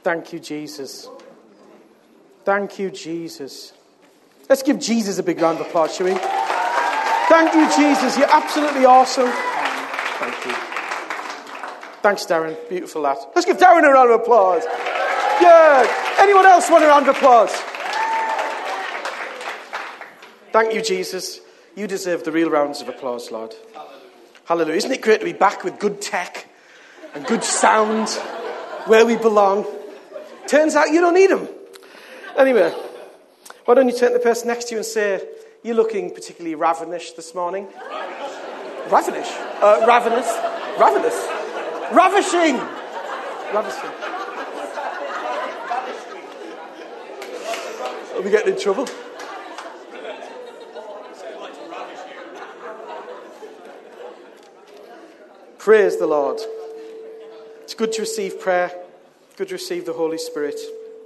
Thank you, Jesus. Thank you, Jesus. Let's give Jesus a big round of applause, shall we? Thank you, Jesus. You're absolutely awesome. Thank you. Thanks, Darren. Beautiful lad. Let's give Darren a round of applause. Good. Anyone else want a round of applause? Thank you, Jesus. You deserve the real rounds of applause, Lord. Hallelujah. Isn't it great to be back with good tech and good sound where we belong? Turns out you don't need them. Anyway, why don't you turn to the person next to you and say, you're looking particularly ravenous this morning. Ravenous? Ravenous? Ravenous? Ravishing! Ravishing. Are we getting in trouble? Praise the Lord. It's good to receive prayer. Good to receive the Holy Spirit.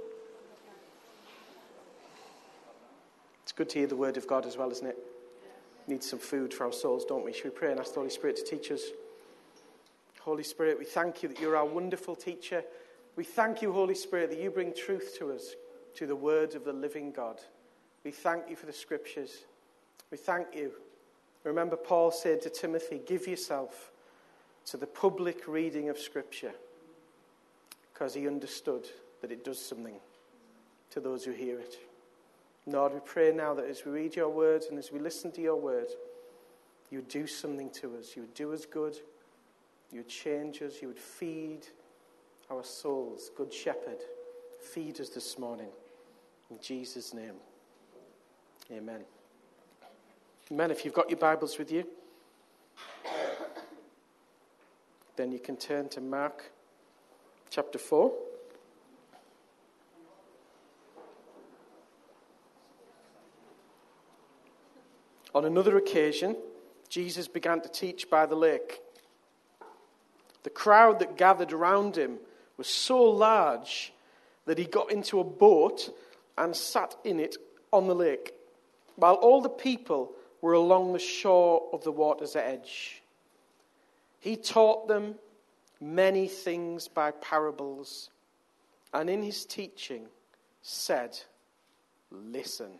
It's good to hear the word of God as well, isn't it? Need some food for our souls, don't we? Should we pray and ask the Holy Spirit to teach us? Holy Spirit, we thank you that you're our wonderful teacher. We thank you, Holy Spirit, that you bring truth to us, to the word of the living God. We thank you for the scriptures. We thank you. Remember, Paul said to Timothy, give yourself to the public reading of scripture, because he understood that it does something to those who hear it. Lord, we pray now that as we read your word and as we listen to your word, you would do something to us. You would do us good. You would change us. You would feed our souls. Good shepherd, feed us this morning. In Jesus' name, amen. Amen. If you've got your Bibles with you, then you can turn to Mark chapter 4. On another occasion, Jesus began to teach by the lake. The crowd that gathered around him was so large that he got into a boat and sat in it on the lake, while all the people were along the shore of the water's edge. He taught them many things by parables, and in his teaching said, listen.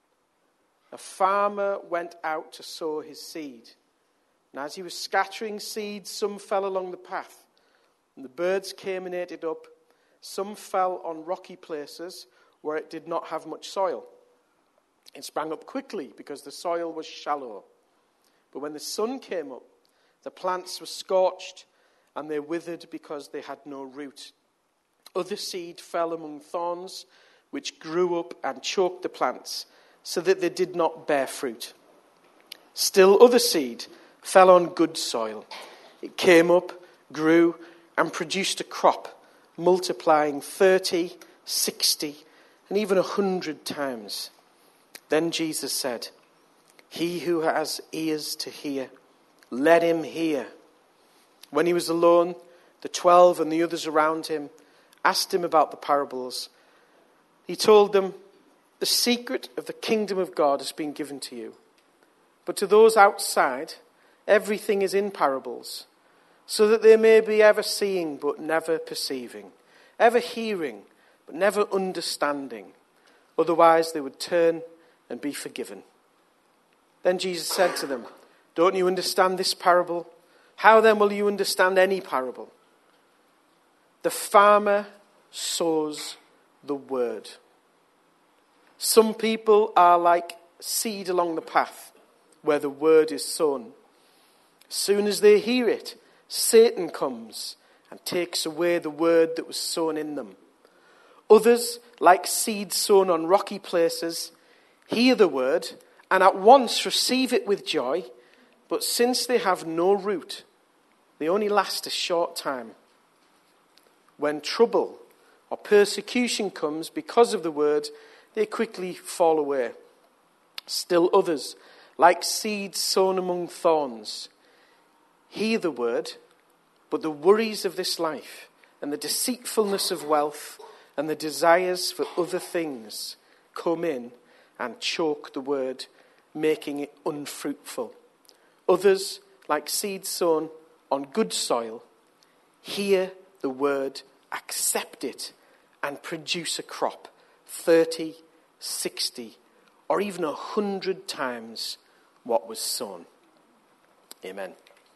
A farmer went out to sow his seed. And as he was scattering seeds, some fell along the path, and the birds came and ate it up. Some fell on rocky places where it did not have much soil. It sprang up quickly because the soil was shallow. But when the sun came up, the plants were scorched, and they withered because they had no root. Other seed fell among thorns, which grew up and choked the plants, so that they did not bear fruit. Still other seed fell on good soil. It came up, grew, and produced a crop, multiplying 30, 60, and even 100 times. Then Jesus said, he who has ears to hear, let him hear. When he was alone, the 12 and the others around him asked him about the parables. He told them, the secret of the kingdom of God has been given to you. But to those outside, everything is in parables, so that they may be ever seeing but never perceiving, ever hearing but never understanding. Otherwise they would turn and be forgiven. Then Jesus said to them, don't you understand this parable? How then will you understand any parable? The farmer sows the word. Some people are like seed along the path where the word is sown. As soon as they hear it, Satan comes and takes away the word that was sown in them. Others, like seed sown on rocky places, hear the word and at once receive it with joy, but since they have no root, they only last a short time. When trouble or persecution comes because of the word, they quickly fall away. Still others, like seeds sown among thorns, hear the word, but the worries of this life and the deceitfulness of wealth and the desires for other things come in and choke the word, making it unfruitful. Others, like seeds sown on good soil, hear the word, accept it, and produce a crop 30, 60, or even 100 times what was sown. Amen.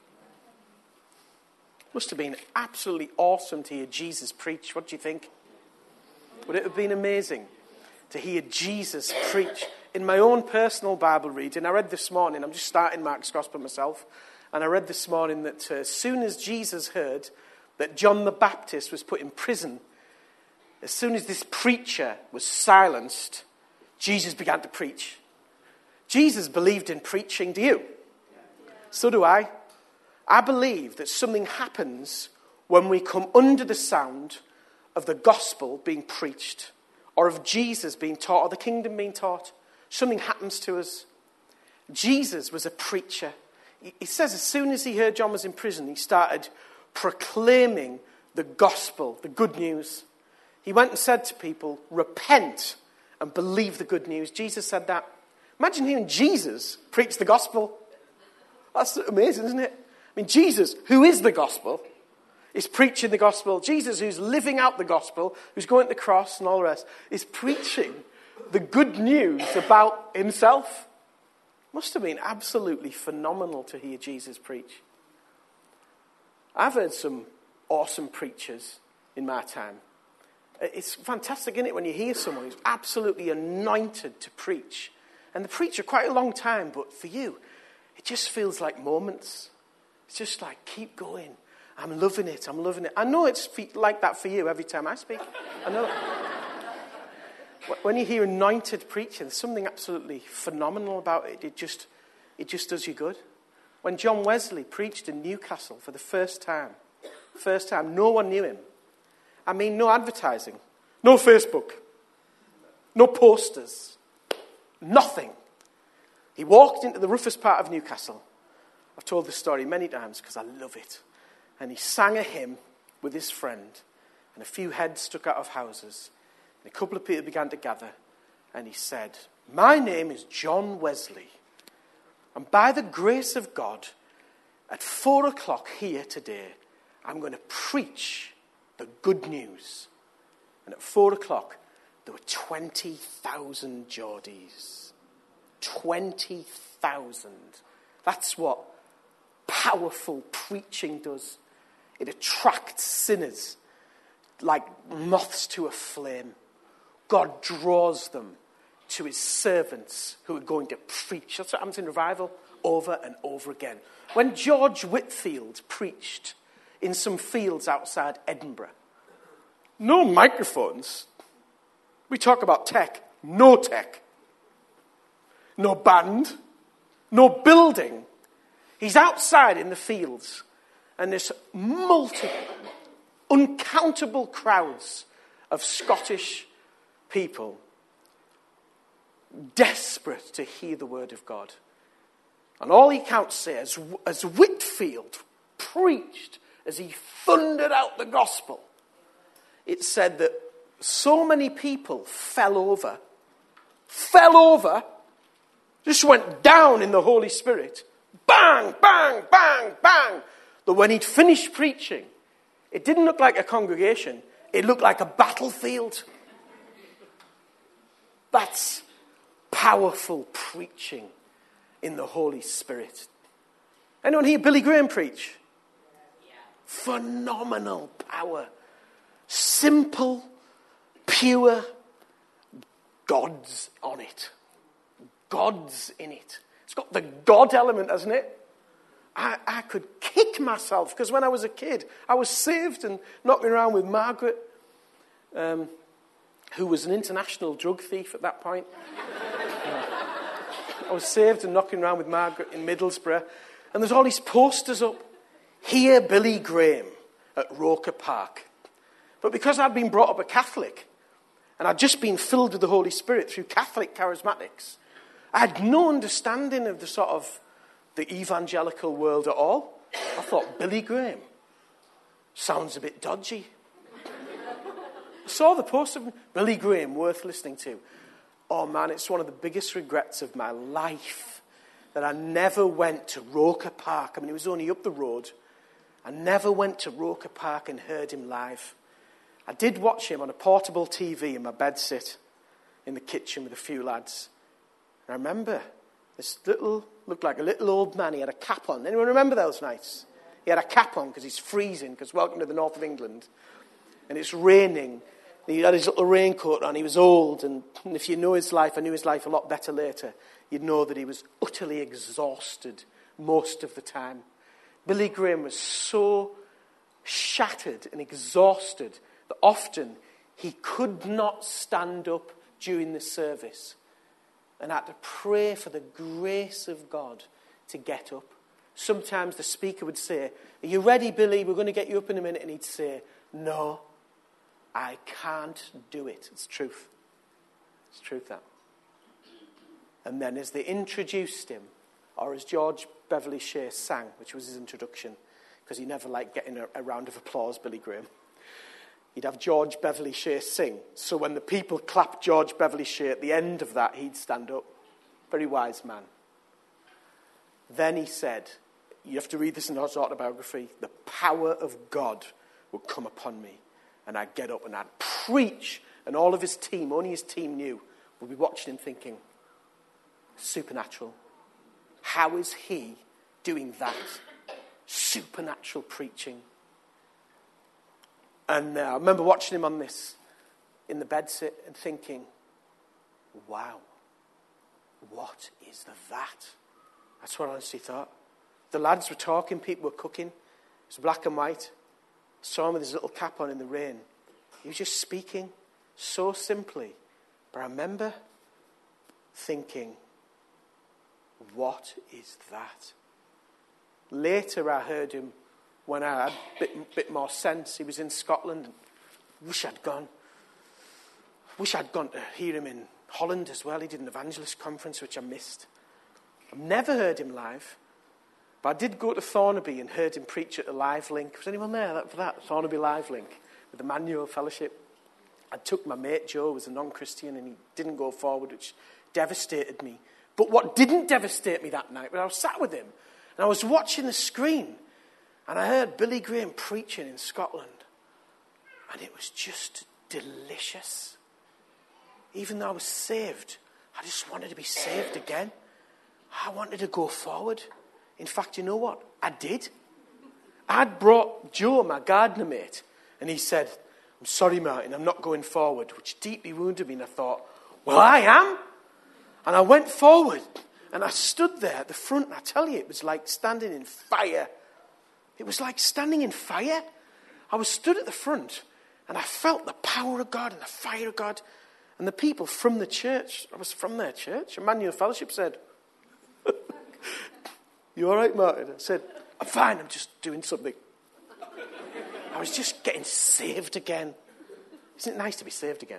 Must have been absolutely awesome to hear Jesus preach. What do you think? Would it have been amazing to hear Jesus preach? In my own personal Bible reading, I read this morning, I'm just starting Mark's Gospel myself, and I read this morning that as soon as Jesus heard that John the Baptist was put in prison, as soon as this preacher was silenced, Jesus began to preach. Jesus believed in preaching. Do you? So do I. I believe that something happens when we come under the sound of the gospel being preached, or of Jesus being taught, or the kingdom being taught. Something happens to us. Jesus was a preacher. He says as soon as he heard John was in prison, he started proclaiming the gospel, the good news. He went and said to people, repent and believe the good news. Jesus said that. Imagine hearing Jesus preach the gospel. That's amazing, isn't it? I mean, Jesus, who is the gospel, is preaching the gospel. Jesus, who's living out the gospel, who's going to the cross and all the rest, is preaching the good news about himself. Must have been absolutely phenomenal to hear Jesus preach. I've heard some awesome preachers in my time. It's fantastic, isn't it, when you hear someone who's absolutely anointed to preach. And they preach for quite a long time, but for you, it just feels like moments. It's just like, keep going. I'm loving it. I'm loving it. I know it's like that for you every time I speak. I know. When you hear anointed preaching, there's something absolutely phenomenal about it. It just does you good. When John Wesley preached in Newcastle for the first time, no one knew him. I mean, no advertising, no Facebook, no posters, nothing. He walked into the roughest part of Newcastle. I've told this story many times because I love it. And he sang a hymn with his friend, and a few heads stuck out of houses. And a couple of people began to gather, and he said, my name is John Wesley, and by the grace of God, at 4:00 here today, I'm going to preach the good news. And at 4:00, there were 20,000 Geordies. 20,000. That's what powerful preaching does. It attracts sinners like moths to a flame. God draws them to his servants who are going to preach. That's what happens in revival over and over again. When George Whitfield preached in some fields outside Edinburgh, no microphones. We talk about tech. No tech. No band. No building. He's outside in the fields, and there's uncountable crowds of Scottish people desperate to hear the word of God. And all he counts say, as Whitfield preached, as he thundered out the gospel, it said that so many people fell over, just went down in the Holy Spirit, bang, bang, bang, bang, that when he'd finished preaching, it didn't look like a congregation, it looked like a battlefield. That's powerful preaching in the Holy Spirit. Anyone hear Billy Graham preach? Yeah. Phenomenal power. Simple, pure, God's on it. God's in it. It's got the God element, hasn't it? I could kick myself because when I was a kid, I was saved and knocking around with Margaret, who was an international drug thief at that point. I was saved and knocking around with Margaret in Middlesbrough, and there's all these posters up. Hear Billy Graham at Roker Park. But because I'd been brought up a Catholic, and I'd just been filled with the Holy Spirit through Catholic charismatics, I had no understanding of the evangelical world at all. I thought, Billy Graham sounds a bit dodgy. I saw the poster of Billy Graham, worth listening to. Oh man, it's one of the biggest regrets of my life that I never went to Roker Park. I mean, it was only up the road. I never went to Roker Park and heard him live. I did watch him on a portable TV in my bedsit in the kitchen with a few lads. And I remember this looked like a little old man. He had a cap on. Anyone remember those nights? He had a cap on because he's freezing, because welcome to the north of England. And it's raining. He had his little raincoat on. He was old. And if you know his life, I knew his life a lot better later, you'd know that he was utterly exhausted most of the time. Billy Graham was so shattered and exhausted that often he could not stand up during the service and had to pray for the grace of God to get up. Sometimes the speaker would say, "Are you ready, Billy? We're going to get you up in a minute." And he'd say, "No, I can't do it." It's truth. It's truth, that. And then as they introduced him, or as George Beverly Shea sang, which was his introduction, because he never liked getting a round of applause, Billy Graham, he'd have George Beverly Shea sing. So when the people clapped George Beverly Shea at the end of that, he'd stand up. Very wise man. Then he said, you have to read this in his autobiography, "The power of God would come upon me, and I'd get up and I'd preach." And all of his team, only his team knew, would be watching him thinking, supernatural. How is he doing that? Supernatural preaching. And I remember watching him on this in the bedsit and thinking, wow, what is that? That's what I honestly thought. The lads were talking, people were cooking. It was black and white. I saw him with his little cap on in the rain. He was just speaking so simply. But I remember thinking, what is that? Later I heard him when I had a bit more sense. He was in Scotland. Wish I'd gone to hear him in Holland as well. He did an evangelist conference, which I missed. I've never heard him live. But I did go to Thornaby and heard him preach at the Live Link. Was anyone there for that? Thornaby Live Link with the Manual Fellowship. I took my mate Joe, who was a non-Christian, and he didn't go forward, which devastated me. But what didn't devastate me that night was I was sat with him and I was watching the screen and I heard Billy Graham preaching in Scotland. And it was just delicious. Even though I was saved, I just wanted to be saved again. I wanted to go forward. In fact, you know what? I did. I'd brought Joe, my gardener mate, and he said, "I'm sorry, Martin, I'm not going forward," which deeply wounded me. And I thought, well, I am. And I went forward and I stood there at the front, and I tell you, it was like standing in fire. It was like standing in fire. I was stood at the front and I felt the power of God and the fire of God. And the people from the church, I was from their church, Emmanuel Fellowship, said, "You all right, Martin?" I said, "I'm fine, I'm just doing something." I was just getting saved again. Isn't it nice to be saved again?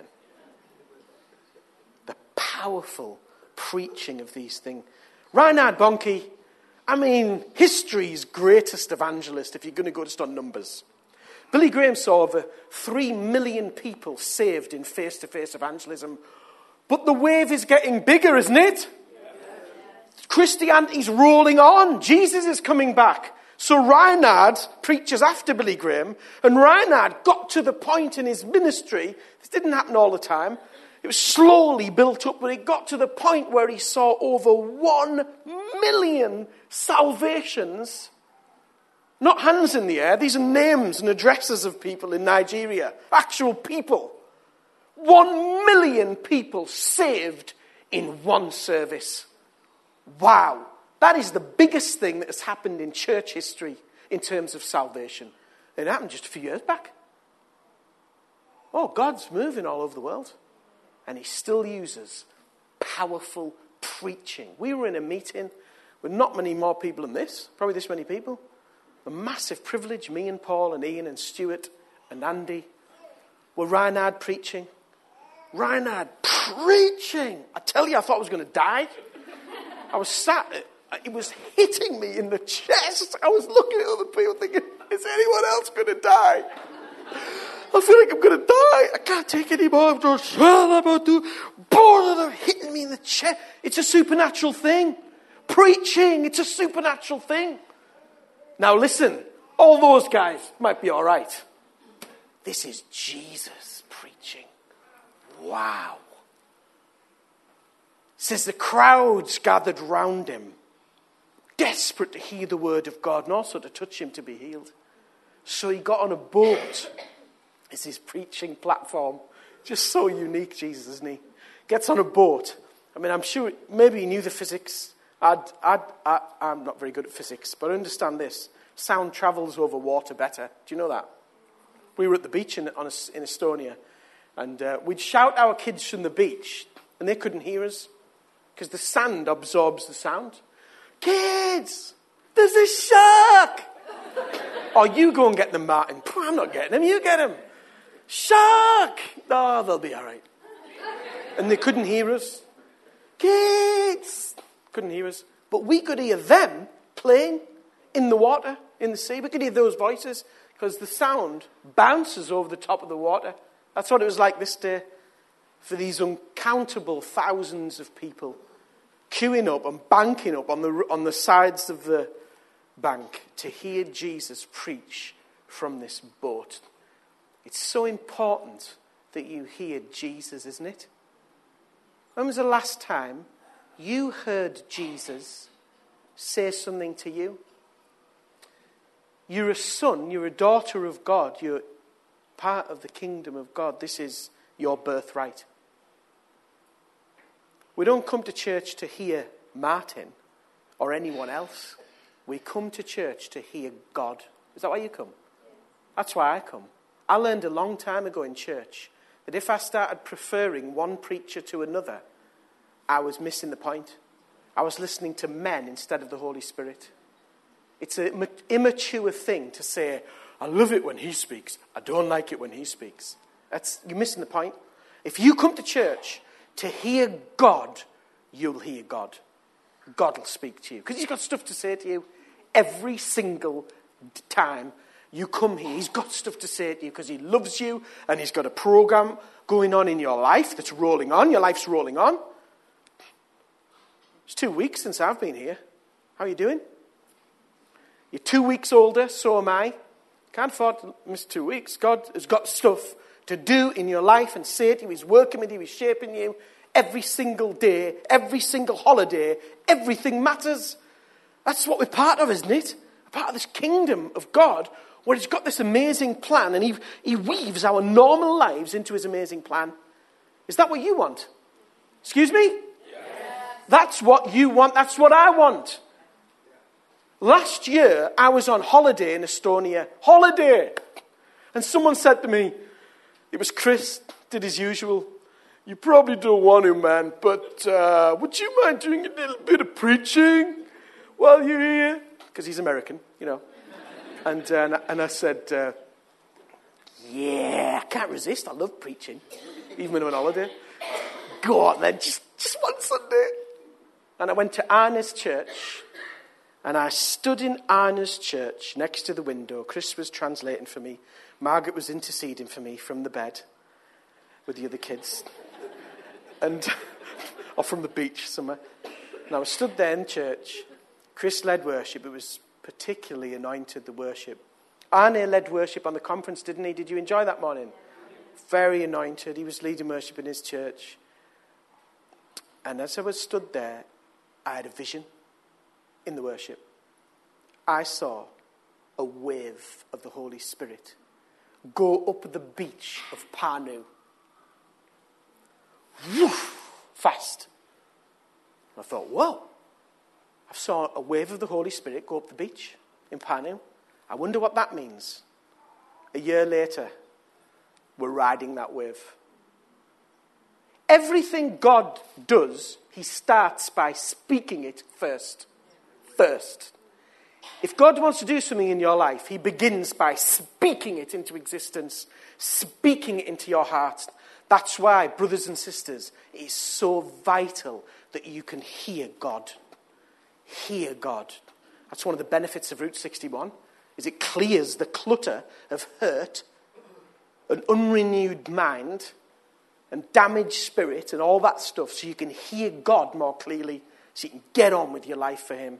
The powerful preaching of these things. Reinhard Bonnke, I mean, history's greatest evangelist, if you're going to go just on numbers. Billy Graham saw over 3 million people saved in face-to-face evangelism. But the wave is getting bigger, isn't it? Christianity's rolling on. Jesus is coming back. So Reinhard preaches after Billy Graham, and Reinhard got to the point in his ministry, this didn't happen all the time, it was slowly built up, but it got to the point where he saw over 1 million salvations. Not hands in the air, these are names and addresses of people in Nigeria, actual people. 1 million people saved in one service. Wow. That is the biggest thing that has happened in church history in terms of salvation. It happened just a few years back. Oh, God's moving all over the world. And he still uses powerful preaching. We were in a meeting with not many more people than this. Probably this many people. A massive privilege. Me and Paul and Ian and Stuart and Andy. Were Reinhard preaching. Reinhard preaching. I tell you, I thought I was going to die. I was sat... It was hitting me in the chest. I was looking at other people thinking, is anyone else going to die? I feel like I'm going to die. I can't take any more. I'm just bored of hitting me in the chest. It's a supernatural thing. Preaching, it's a supernatural thing. Now listen, all those guys might be all right. This is Jesus preaching. Wow. It says the crowds gathered round him, desperate to hear the word of God and also to touch him to be healed. So he got on a boat. It's his preaching platform. Just so unique, Jesus, isn't he? Gets on a boat. I mean, I'm sure maybe he knew the physics. I'm not very good at physics, but I understand this. Sound travels over water better. Do you know that? We were at the beach in Estonia, and we'd shout our kids from the beach, and they couldn't hear us because the sand absorbs the sound. Kids, there's a shark! Oh, you go and get them, Martin. I'm not getting them, you get them. Shark! Oh, they'll be all right. And they couldn't hear us. Kids! Couldn't hear us. But we could hear them playing in the water, in the sea. We could hear those voices because the sound bounces over the top of the water. That's what it was like this day for these uncountable thousands of people queuing up and banking up on the sides of the bank to hear Jesus preach from this boat. It's so important that you hear Jesus, isn't it? When was the last time you heard Jesus say something to you? You're a son, you're a daughter of God, you're part of the kingdom of God. This is your birthright. We don't come to church to hear Martin or anyone else. We come to church to hear God. Is that why you come? That's why I come. I learned a long time ago in church that if I started preferring one preacher to another, I was missing the point. I was listening to men instead of the Holy Spirit. It's an immature thing to say, I love it when he speaks. I don't like it when he speaks. You're missing the point. If you come to church to hear God, you'll hear God. God will speak to you because he's got stuff to say to you every single time you come here. He's got stuff to say to you because he loves you and he's got a program going on in your life that's rolling on. Your life's rolling on. It's 2 weeks since I've been here. How are you doing? You're 2 weeks older, so am I. Can't afford to miss 2 weeks. God has got stuff to do in your life and say to you. He's working with you. He's shaping you. Every single day, every single holiday, everything matters. That's what we're part of, isn't it? We're part of this kingdom of God where he's got this amazing plan and he weaves our normal lives into his amazing plan. Is that what you want? Excuse me? Yes. That's what you want. That's what I want. Last year, I was on holiday in Estonia. Holiday! And someone said to me, it was Chris, did his usual. You probably don't want to, man, but would you mind doing a little bit of preaching while you're here? Because he's American, you know. And I said, yeah, I can't resist. I love preaching, even when I'm on holiday. Go on then, just one Sunday. And I went to Arna's church, and I stood in Arna's church next to the window. Chris was translating for me. Margaret was interceding for me from the bed with the other kids. Or from the beach somewhere. And I was stood there in church. Chris led worship. It was particularly anointed, the worship. Arne led worship on the conference, didn't he? Did you enjoy that morning? Very anointed. He was leading worship in his church. And as I was stood there, I had a vision in the worship. I saw a wave of the Holy Spirit go up the beach of Pärnu. Woof, fast. I thought, whoa. I saw a wave of the Holy Spirit go up the beach in Pärnu. I wonder what that means. A year later, we're riding that wave. Everything God does, he starts by speaking it first. First. If God wants to do something in your life, he begins by speaking it into existence, speaking it into your heart. That's why, brothers and sisters, it is so vital that you can hear God. Hear God. That's one of the benefits of Route 61, is it clears the clutter of hurt, an unrenewed mind, and damaged spirit, and all that stuff, so you can hear God more clearly, so you can get on with your life for him.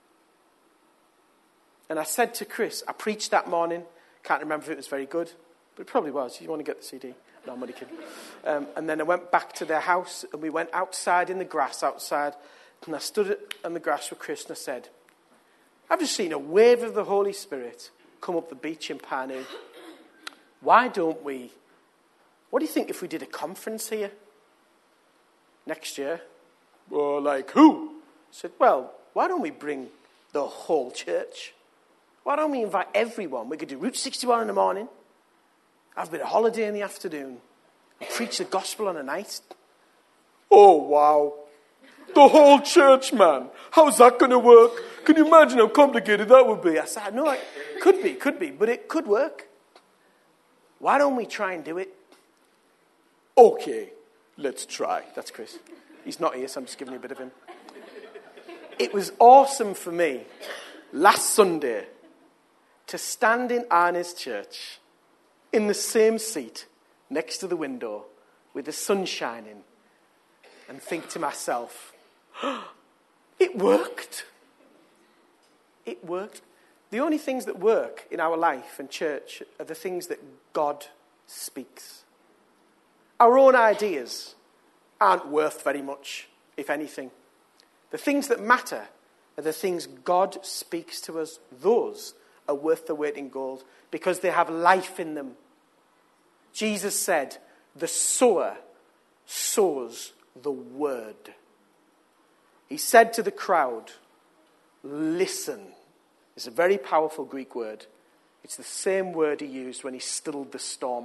And I said to Chris, I preached that morning, can't remember if it was very good, But it probably was. You want to get the CD? No, I'm only kidding. And then I went back to their house, and we went outside in the grass outside, and I stood on the grass with Chris, and I said, I've just seen a wave of the Holy Spirit come up the beach in Pioneer. Why don't we, what do you think if we did a conference here next year? Well, like who? I said, well, why don't we bring the whole church? Why don't we invite everyone? We could do Route 61 in the morning, have a bit of holiday in the afternoon, and preach the gospel on a night. Oh, wow. The whole church, man. How's that going to work? Can you imagine how complicated that would be? I said, no, it could be, but it could work. Why don't we try and do it? Okay, let's try. That's Chris. He's not here, so I'm just giving you a bit of him. It was awesome for me last Sunday to stand in Arne's church in the same seat next to the window with the sun shining and think to myself, it worked. It worked. The only things that work in our life and church are the things that God speaks. Our own ideas aren't worth very much, if anything. The things that matter are the things God speaks to us. Those are worth the weight in gold because they have life in them. Jesus said, the sower sows the word. He said to the crowd, listen. It's a very powerful Greek word. It's the same word he used when he stilled the storm.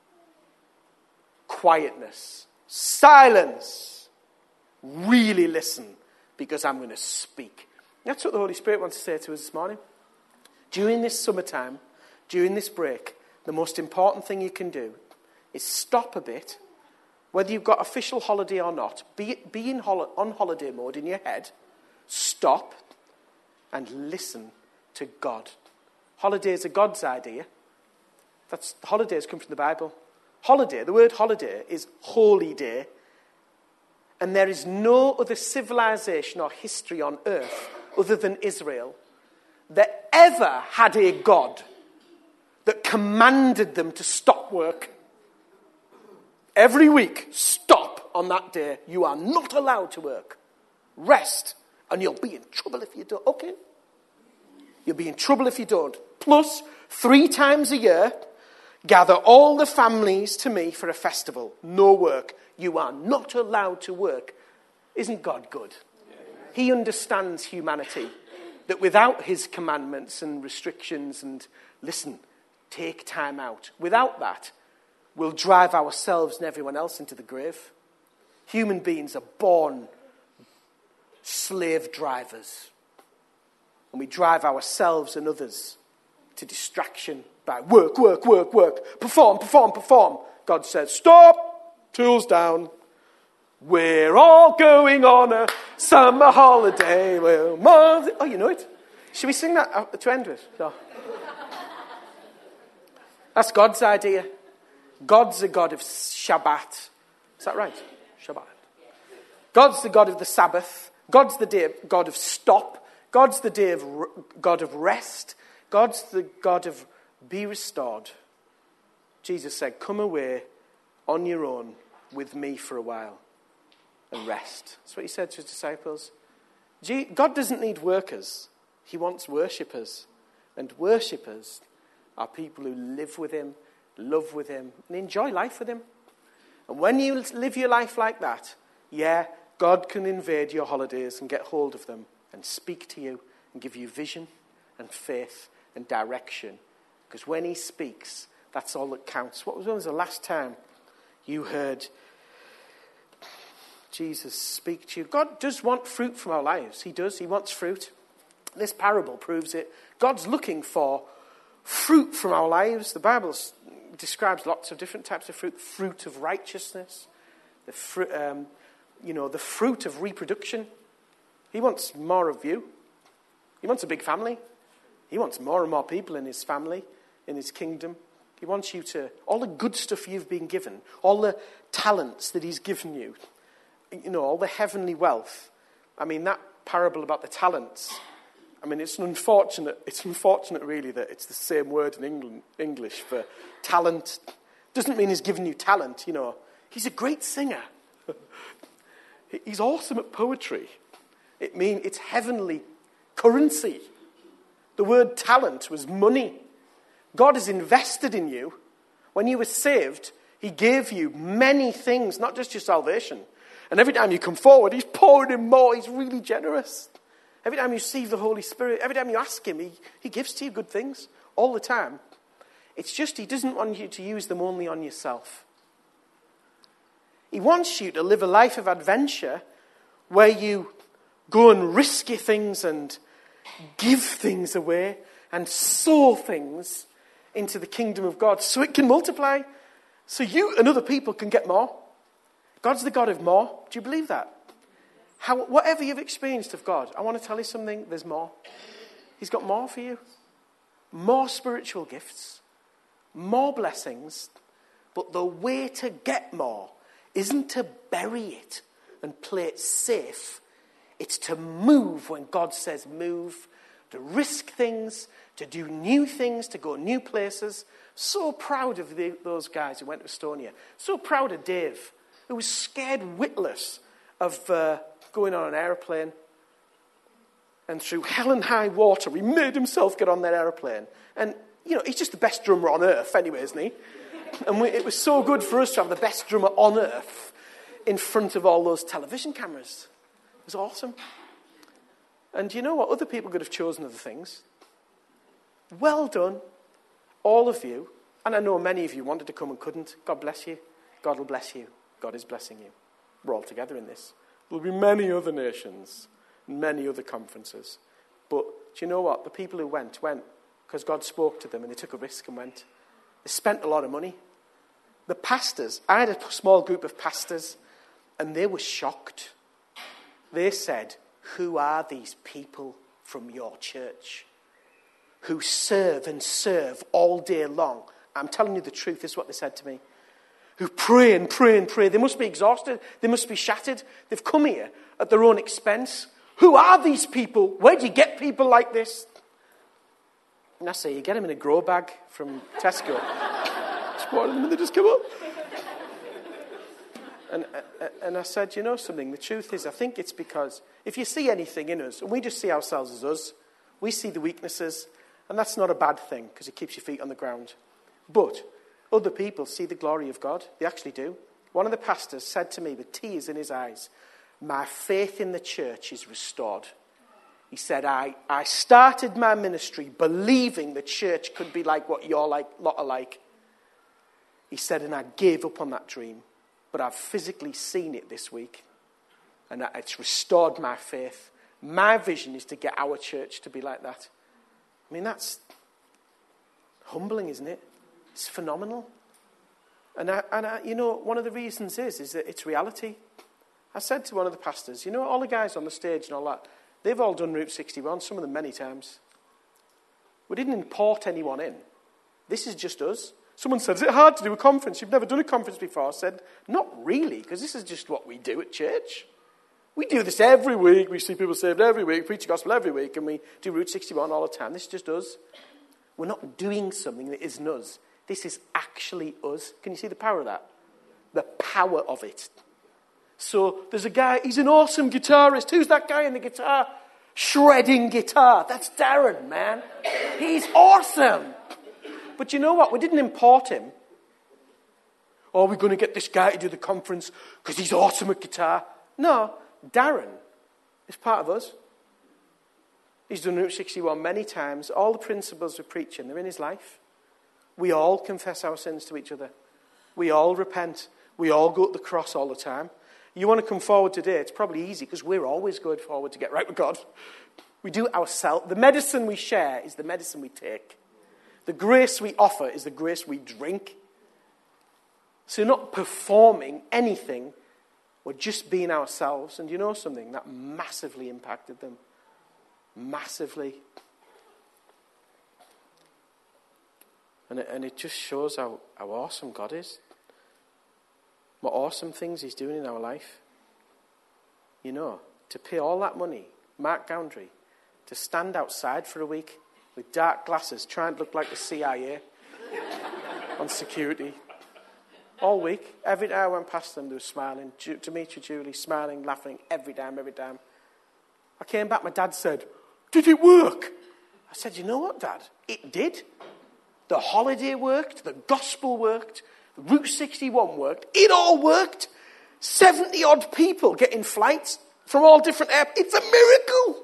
Quietness. Silence. Really listen, because I'm going to speak. That's what the Holy Spirit wants to say to us this morning. During this summertime, during this break, the most important thing you can do is stop a bit. Whether you've got official holiday or not, be on holiday mode in your head. Stop and listen to God. Holidays are God's idea. Holidays come from the Bible. Holiday, the word holiday is holy day. And there is no other civilization or history on earth other than Israel that ever had a God that commanded them to stop work. Every week, stop on that day. You are not allowed to work. Rest, and you'll be in trouble if you don't. Okay? You'll be in trouble if you don't. Plus, 3 times a year, gather all the families to me for a festival. No work. You are not allowed to work. Isn't God good? He understands humanity. That without his commandments and restrictions and, listen, take time out. Without that, we'll drive ourselves and everyone else into the grave. Human beings are born slave drivers. And we drive ourselves and others to distraction by work, work, work, work. Perform, perform, perform. God says, stop, tools down. We're all going on a summer holiday. Oh, you know it. Should we sing that to end with? No. That's God's idea. God's the God of Shabbat. Is that right? Shabbat. God's the God of the Sabbath. God's the God of stop. God's the God of rest. God's the God of be restored. Jesus said, come away on your own with me for a while and rest. That's what he said to his disciples. God doesn't need workers. He wants worshippers. And worshippers are people who live with him, love with him, and enjoy life with him. And when you live your life like that, yeah, God can invade your holidays and get hold of them and speak to you and give you vision and faith and direction. Because when he speaks, that's all that counts. When was the last time you heard Jesus speak to you? God does want fruit from our lives. He does. He wants fruit. This parable proves it. God's looking for fruit from our lives. The Bible describes lots of different types of fruit. Fruit of righteousness. The fruit of reproduction. He wants more of you. He wants a big family. He wants more and more people in his family, in his kingdom. He wants you to, all the good stuff you've been given, all the talents that he's given you, all the heavenly wealth. I mean, that parable about the talents, I mean, it's unfortunate really that it's the same word in English for talent. Doesn't mean he's given you talent, you know. He's a great singer. He's awesome at poetry. It means it's heavenly currency. The word talent was money. God has invested in you. When you were saved, he gave you many things, not just your salvation. And every time you come forward, he's pouring in more. He's really generous. Every time you receive the Holy Spirit, every time you ask him, he gives to you good things all the time. It's just he doesn't want you to use them only on yourself. He wants you to live a life of adventure where you go and risky things and give things away and sow things into the kingdom of God so it can multiply, so you and other people can get more. God's the God of more. Do you believe that? Whatever you've experienced of God, I want to tell you something, there's more. He's got more for you. More spiritual gifts. More blessings. But the way to get more isn't to bury it and play it safe. It's to move when God says move, to risk things, to do new things, to go new places. So proud of those guys who went to Estonia. So proud of Dave, who was scared witless of going on an aeroplane. And through hell and high water, he made himself get on that aeroplane. And, you know, he's just the best drummer on earth anyway, isn't he? And it was so good for us to have the best drummer on earth in front of all those television cameras. It was awesome. And you know what? Other people could have chosen other things. Well done, all of you. And I know many of you wanted to come and couldn't. God bless you. God will bless you. God is blessing you. We're all together in this. There'll be many other nations, many other conferences. But do you know what? The people who went because God spoke to them and they took a risk and went. They spent a lot of money. The pastors, I had a small group of pastors, and they were shocked. They said, who are these people from your church who serve and serve all day long? I'm telling you the truth, this is what they said to me. Who pray and pray and pray. They must be exhausted. They must be shattered. They've come here at their own expense. Who are these people? Where do you get people like this? And I say, you get them in a grow bag from Tesco. Squat them and they just come up. And I said, you know something? The truth is, I think it's because if you see anything in us, and we just see ourselves as us, we see the weaknesses, and that's not a bad thing because it keeps your feet on the ground. But other people see the glory of God. They actually do. One of the pastors said to me with tears in his eyes, my faith in the church is restored. He said, I started my ministry believing the church could be like what you're like, lot are like. He said, and I gave up on that dream. But I've physically seen it this week. And it's restored my faith. My vision is to get our church to be like that. I mean, that's humbling, isn't it? It's phenomenal. And you know, one of the reasons is that it's reality. I said to one of the pastors, you know, all the guys on the stage and all that, they've all done Route 61, some of them many times. We didn't import anyone in. This is just us. Someone said, is it hard to do a conference? You've never done a conference before. I said, not really, because this is just what we do at church. We do this every week. We see people saved every week, preach the gospel every week, and we do Route 61 all the time. This is just us. We're not doing something that isn't us. This is actually us. Can you see the power of that? The power of it. So there's a guy, he's an awesome guitarist. Who's that guy in the guitar? Shredding guitar. That's Darren, man. He's awesome. But you know what? We didn't import him. Oh, we're going to get this guy to do the conference because he's awesome at guitar. No, Darren is part of us. He's done Route 61 many times. All the principles we're preaching, they're in his life. We all confess our sins to each other. We all repent. We all go to the cross all the time. You want to come forward today, it's probably easy because we're always going forward to get right with God. We do it ourselves. The medicine we share is the medicine we take. The grace we offer is the grace we drink. So you're not performing anything. We're just being ourselves. And you know something? That massively impacted them. Massively. And it just shows how awesome God is. What awesome things he's doing in our life. You know, to pay all that money, Mark Goundry, to stand outside for a week with dark glasses, trying to look like the CIA on security. All week, every day I went past them, they were smiling. Demetri, Julie, smiling, laughing, every time. I came back, my dad said, "Did it work?" I said, "You know what, Dad? It did. The holiday worked, the gospel worked, Route 61 worked. It all worked. 70-odd people getting flights from all different airports. It's a miracle.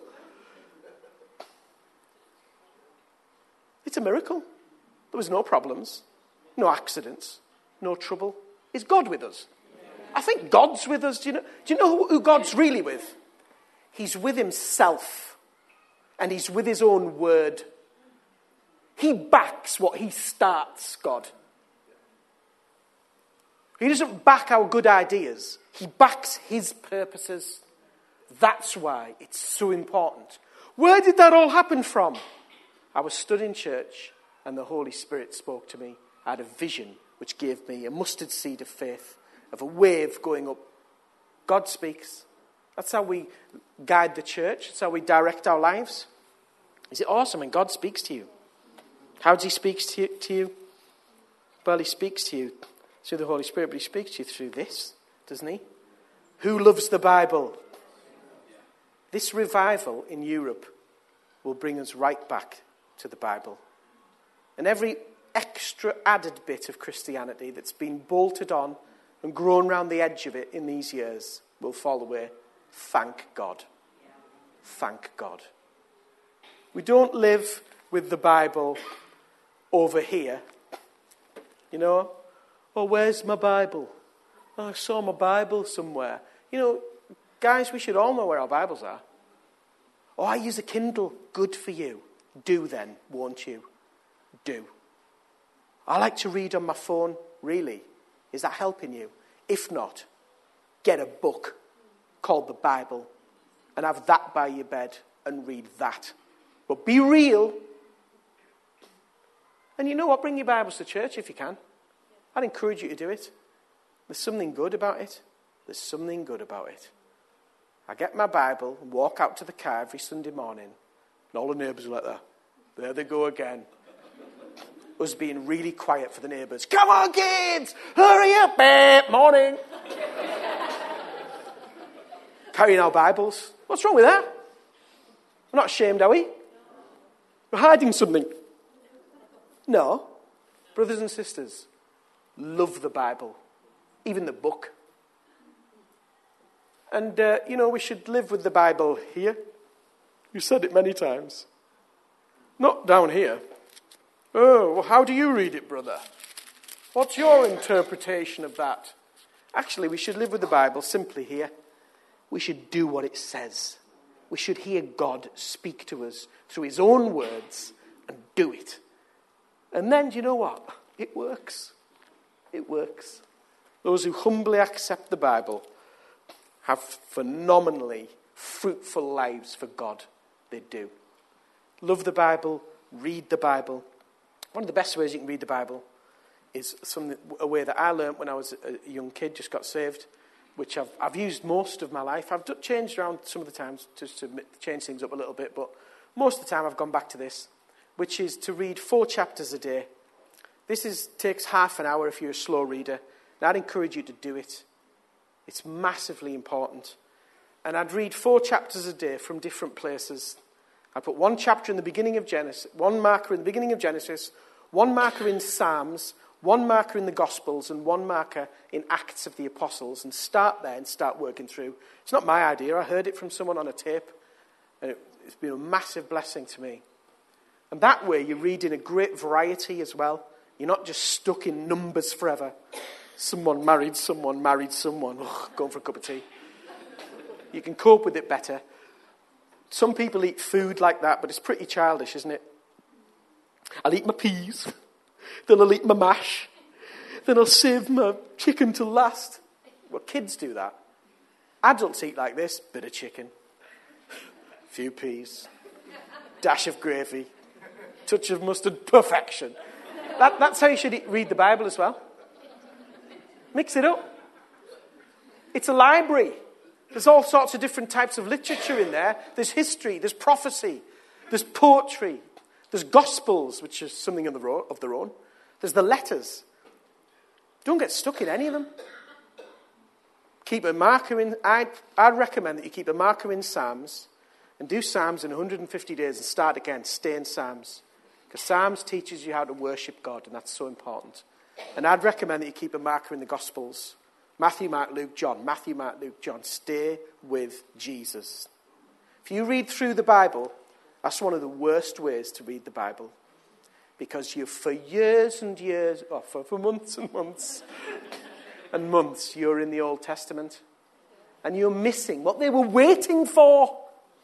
It's a miracle. There was no problems, no accidents, no trouble. Is God with us? I think God's with us. Do you know who God's really with? He's with himself. And he's with his own word. He backs what he starts, God. He doesn't back our good ideas. He backs his purposes. That's why it's so important. Where did that all happen from? I was stood in church and the Holy Spirit spoke to me. I had a vision which gave me a mustard seed of faith, of a wave going up. God speaks. That's how we guide the church. That's how we direct our lives. Is it awesome when God speaks to you? How does he speak to you? Well, he speaks to you through the Holy Spirit, but he speaks to you through this, doesn't he? Who loves the Bible? This revival in Europe will bring us right back to the Bible. And every extra added bit of Christianity that's been bolted on and grown around the edge of it in these years will fall away. Thank God. Thank God. We don't live with the Bible over here. You know, oh, where's my Bible? Oh, I saw my Bible somewhere. You know, guys, we should all know where our Bibles are. Oh, I use a Kindle. Good for you. Do then, won't you? Do. I like to read on my phone. Really? Is that helping you? If not, get a book called the Bible and have that by your bed and read that. But be real. And you know what? Bring your Bibles to church if you can. I'd encourage you to do it. There's something good about it. There's something good about it. I get my Bible and walk out to the car every Sunday morning, and all the neighbours are like that. There they go again. Us being really quiet for the neighbours. Come on, kids! Hurry up! Morning! Carrying our Bibles. What's wrong with that? We're not ashamed, are we? We're hiding something. No. Brothers and sisters, love the Bible. Even the book. And, we should live with the Bible here. You said it many times. Not down here. Oh, well, how do you read it, brother? What's your interpretation of that? Actually, we should live with the Bible simply here. We should do what it says. We should hear God speak to us through his own words and do it. And then, do you know what? It works. It works. Those who humbly accept the Bible have phenomenally fruitful lives for God. They do. Love the Bible. Read the Bible. One of the best ways you can read the Bible is a way that I learned when I was a young kid, just got saved, which I've used most of my life. I've changed around some of the times just to change things up a little bit, but most of the time I've gone back to this, which is to read 4 chapters a day. This takes half an hour if you're a slow reader, and I'd encourage you to do it. It's massively important. And I'd read 4 chapters a day from different places. I put 1 chapter in the beginning of Genesis, 1 marker in the beginning of Genesis, 1 marker in Psalms, 1 marker in the Gospels, and 1 marker in Acts of the Apostles, and start there and start working through. It's not my idea. I heard it from someone on a tape, and it's been a massive blessing to me. And that way you read in a great variety as well. You're not just stuck in Numbers forever. Someone married someone, going for a cup of tea. You can cope with it better. Some people eat food like that, but it's pretty childish, isn't it? I'll eat my peas, then I'll eat my mash, then I'll save my chicken till last. Well, kids do that. Adults eat like this: bit of chicken, few peas, dash of gravy, touch of mustard, perfection. That's how you should read the Bible as well. Mix it up. It's a library. There's all sorts of different types of literature in there. There's history, there's prophecy, There's poetry. There's gospels, which is something of their own. There's the letters. Don't get stuck in any of them. Keep a marker in. I'd recommend that you keep a marker in Psalms and do Psalms in 150 days and start again. Stay in Psalms. Because Psalms teaches you how to worship God, and that's so important. And I'd recommend that you keep a marker in the Gospels. Matthew, Mark, Luke, John. Matthew, Mark, Luke, John. Stay with Jesus. If you read through the Bible, that's one of the worst ways to read the Bible. Because you, for years and years, for months and months and months, you're in the Old Testament. And you're missing what they were waiting for.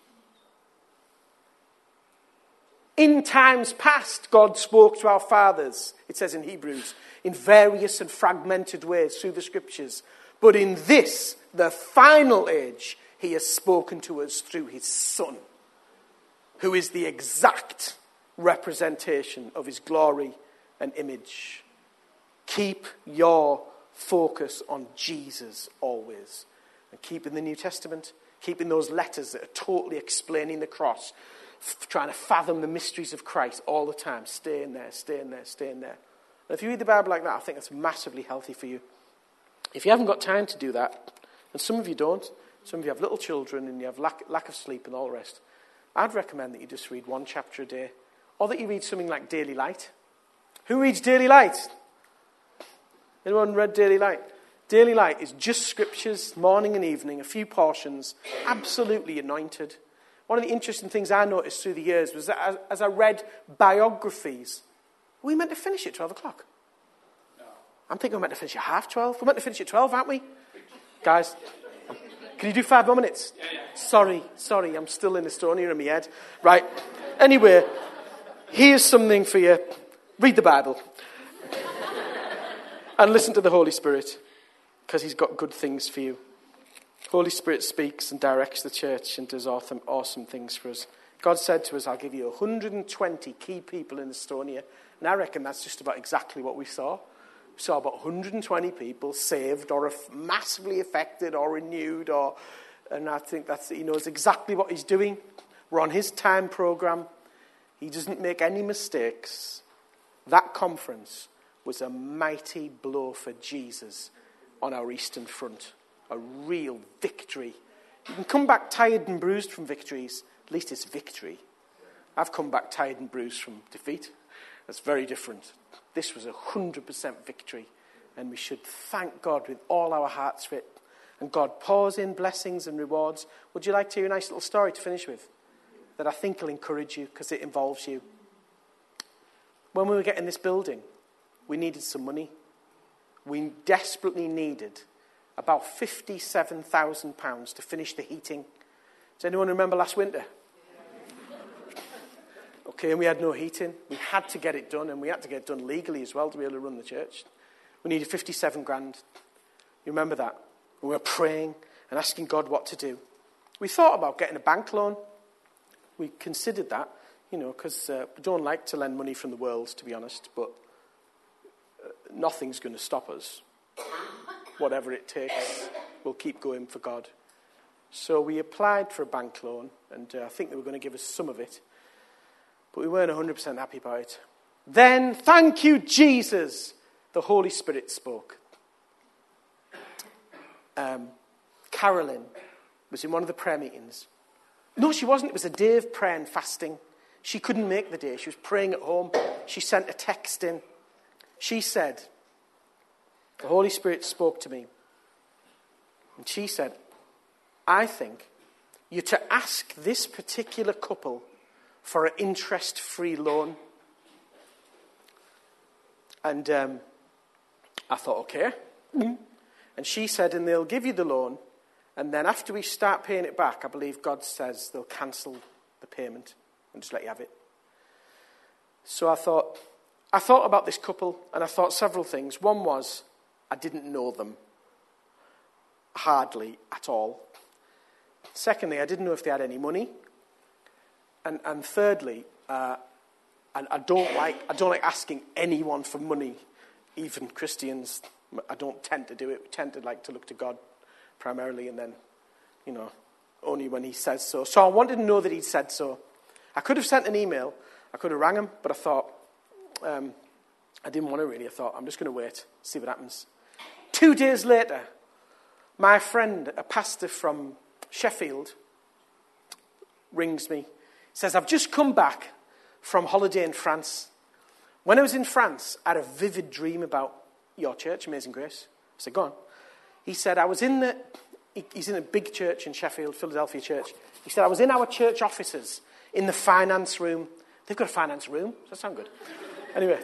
In times past, God spoke to our fathers, it says in Hebrews, in various and fragmented ways through the Scriptures. But in this, the final age, he has spoken to us through his Son, who is the exact representation of his glory and image. Keep your focus on Jesus always. And keep in the New Testament, keep in those letters that are totally explaining the cross, trying to fathom the mysteries of Christ all the time. Stay in there, stay in there, stay in there. And if you read the Bible like that, I think that's massively healthy for you. If you haven't got time to do that, and some of you don't, some of you have little children and you have lack of sleep and all the rest, I'd recommend that you just read one chapter a day, or that you read something like Daily Light. Who reads Daily Light? Anyone read Daily Light? Daily Light is just scriptures, morning and evening, a few portions, absolutely anointed. One of the interesting things I noticed through the years was that as I read biographies, we meant to finish at 12 o'clock. No. I'm thinking we're meant to finish at 12:30. We're meant to finish at 12, aren't we? Guys, can you do 5 more minutes? Yeah. Sorry, I'm still in Estonia in my head. Right, anyway, here's something for you. Read the Bible. And listen to the Holy Spirit, because he's got good things for you. Holy Spirit speaks and directs the church and does awesome things for us. God said to us, I'll give you 120 key people in Estonia. And I reckon that's just about exactly what we saw. We saw about 120 people saved or massively affected or renewed. And I think he knows exactly what he's doing. We're on his time program. He doesn't make any mistakes. That conference was a mighty blow for Jesus on our Eastern Front. A real victory. You can come back tired and bruised from victories. At least it's victory. I've come back tired and bruised from defeat. That's very different. This was 100% victory. And we should thank God with all our hearts for it. And God pours in blessings and rewards. Would you like to hear a nice little story to finish with? That I think will encourage you because it involves you. When we were getting this building, we needed some money. We desperately needed about £57,000 to finish the heating. Does anyone remember last winter? Okay, and we had no heating. We had to get it done, and we had to get it done legally as well to be able to run the church. We needed 57 grand. You remember that? We were praying and asking God what to do. We thought about getting a bank loan. We considered that, because we don't like to lend money from the world, to be honest, but nothing's going to stop us. Whatever it takes, we'll keep going for God. So we applied for a bank loan, and I think they were going to give us some of it. But we weren't 100% happy about it. Then, thank you, Jesus, the Holy Spirit spoke. Carolyn was in one of the prayer meetings. No, she wasn't. It was a day of prayer and fasting. She couldn't make the day. She was praying at home. She sent a text in. She said, the Holy Spirit spoke to me. And she said, I think you're to ask this particular couple for an interest-free loan. And I thought, okay. And she said, and they'll give you the loan. And then after we start paying it back, I believe God says they'll cancel the payment and just let you have it. So I thought about this couple, and I thought several things. One was, I didn't know them. Hardly at all. Secondly, I didn't know if they had any money. And thirdly, I don't like asking anyone for money, even Christians. I don't tend to do it. We tend to like to look to God primarily, and then, only when he says so. So I wanted to know that he'd said so. I could have sent an email. I could have rang him, but I thought, I didn't want to really. I thought, I'm just going to wait, see what happens. 2 days later, my friend, a pastor from Sheffield, rings me. Says, I've just come back from holiday in France. When I was in France, I had a vivid dream about your church, Amazing Grace. I said, go on. He said, he's in a big church in Sheffield, Philadelphia church. He said, I was in our church offices, in the finance room. They've got a finance room. Does that sound good? Anyway,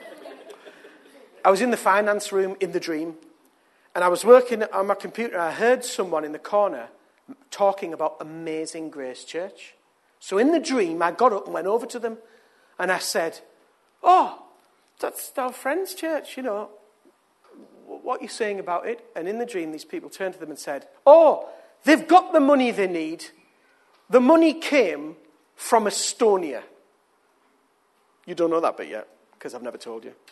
I was in the finance room in the dream, and I was working on my computer, and I heard someone in the corner talking about Amazing Grace Church. So in the dream, I got up and went over to them, and I said, oh, that's our friend's church, you know. What are you saying about it? And in the dream, these people turned to them and said, oh, they've got the money they need. The money came from Estonia. You don't know that bit yet, because I've never told you.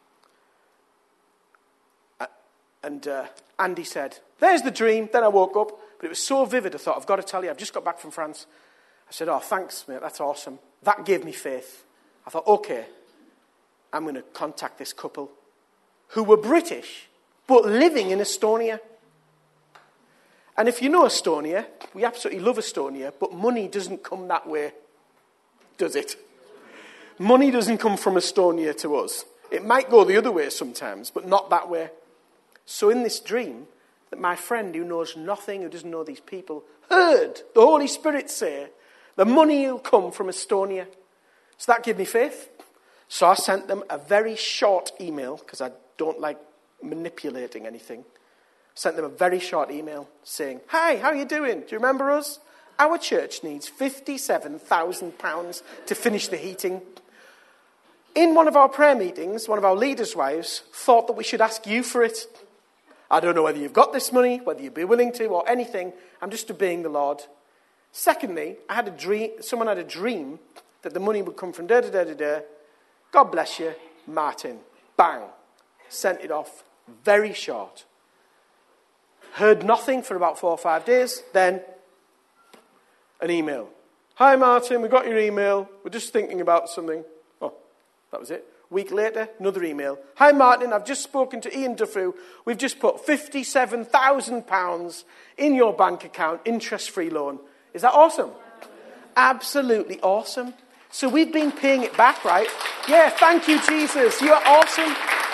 And Andy said, there's the dream. Then I woke up, but it was so vivid, I thought, I've got to tell you, I've just got back from France. I said, oh, thanks, mate, that's awesome. That gave me faith. I thought, okay, I'm going to contact this couple who were British, but living in Estonia. And if you know Estonia, we absolutely love Estonia, but money doesn't come that way, does it? Money doesn't come from Estonia to us. It might go the other way sometimes, but not that way. So in this dream, that my friend who knows nothing, who doesn't know these people, heard the Holy Spirit say, the money will come from Estonia. So that gave me faith. So I sent them a very short email, because I don't like manipulating anything. Sent them a very short email saying, hi, how are you doing? Do you remember us? Our church needs £57,000 to finish the heating. In one of our prayer meetings, one of our leaders' wives thought that we should ask you for it. I don't know whether you've got this money, whether you'd be willing to, or anything. I'm just obeying the Lord. Secondly, I had a dream. Someone had a dream that the money would come from da-da-da-da-da. God bless you, Martin. Bang. Sent it off. Very short. Heard nothing for about 4 or 5 days. Then, an email. Hi, Martin, we got your email. We're just thinking about something. Oh, that was it. Week later, another email. Hi, Martin, I've just spoken to Ian Duffy. We've just put £57,000 in your bank account, interest-free loan. Is that awesome? Absolutely awesome. So we've been paying it back, right? Yeah, thank you, Jesus. You are awesome.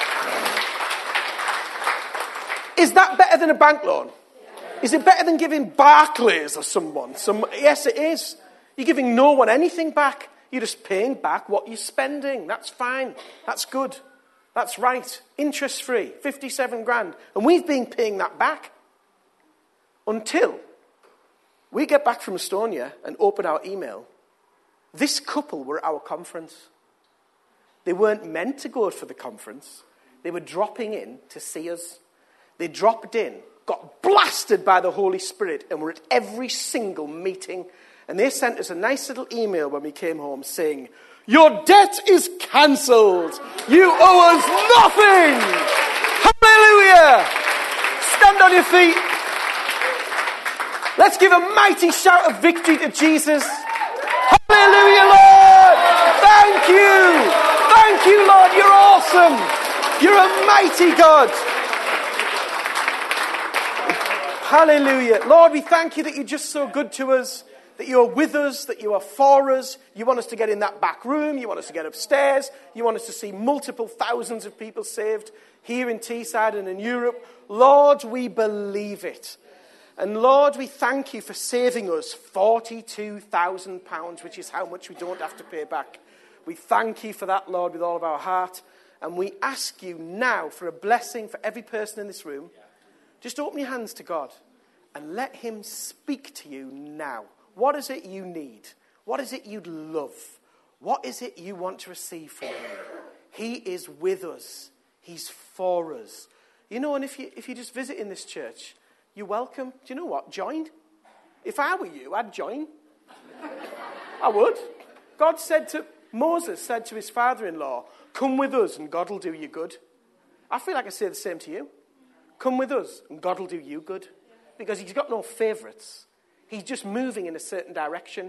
Is that better than a bank loan? Is it better than giving Barclays or someone? Yes, it is. You're giving no one anything back. You're just paying back what you're spending. That's fine. That's good. That's right. Interest-free. 57 grand. And we've been paying that back until we get back from Estonia and open our email. This couple were at our conference. They weren't meant to go for the conference. They were dropping in to see us. They dropped in, got blasted by the Holy Spirit, and were at every single meeting. And they sent us a nice little email when we came home saying, your debt is cancelled. You owe us nothing. Hallelujah. Stand on your feet. Let's give a mighty shout of victory to Jesus. Hallelujah, Lord. Thank you. Thank you, Lord. You're awesome. You're a mighty God. Hallelujah. Lord, we thank you that you're just so good to us, that you're with us, that you are for us. You want us to get in that back room. You want us to get upstairs. You want us to see multiple thousands of people saved here in Teesside and in Europe. Lord, we believe it. And Lord, we thank you for saving us £42,000, which is how much we don't have to pay back. We thank you for that, Lord, with all of our heart. And we ask you now for a blessing for every person in this room. Just open your hands to God and let him speak to you now. What is it you need? What is it you'd love? What is it you want to receive from him? He is with us. He's for us. You know, and if you just visit in this church, you're welcome. Do you know what? Join. If I were you, I'd join. I would. Moses said to his father-in-law, come with us and God will do you good. I feel like I say the same to you. Come with us and God will do you good. Because he's got no favourites. He's just moving in a certain direction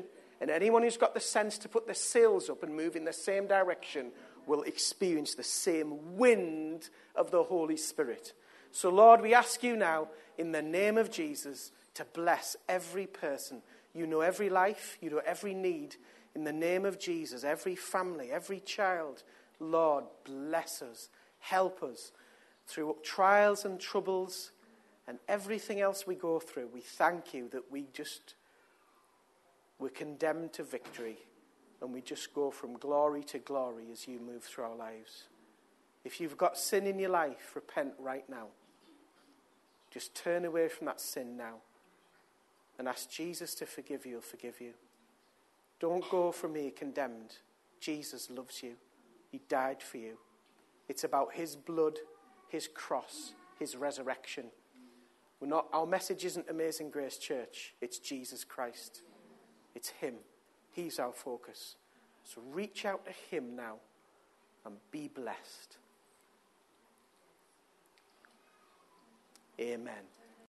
And anyone who's got the sense to put their sails up and move in the same direction will experience the same wind of the Holy Spirit. So, Lord, we ask you now, in the name of Jesus, to bless every person. You know every life, you know every need. In the name of Jesus, every family, every child, Lord, bless us, help us through trials and troubles and everything else we go through. We thank you that we're condemned to victory, and we just go from glory to glory as you move through our lives. If you've got sin in your life, repent right now. Just turn away from that sin now and ask Jesus to forgive you. He'll forgive you. Don't go from here condemned. Jesus loves you. He died for you. It's about his blood, his cross, his resurrection. Our message isn't Amazing Grace Church. It's Jesus Christ. It's him. He's our focus. So reach out to him now and be blessed. Amen.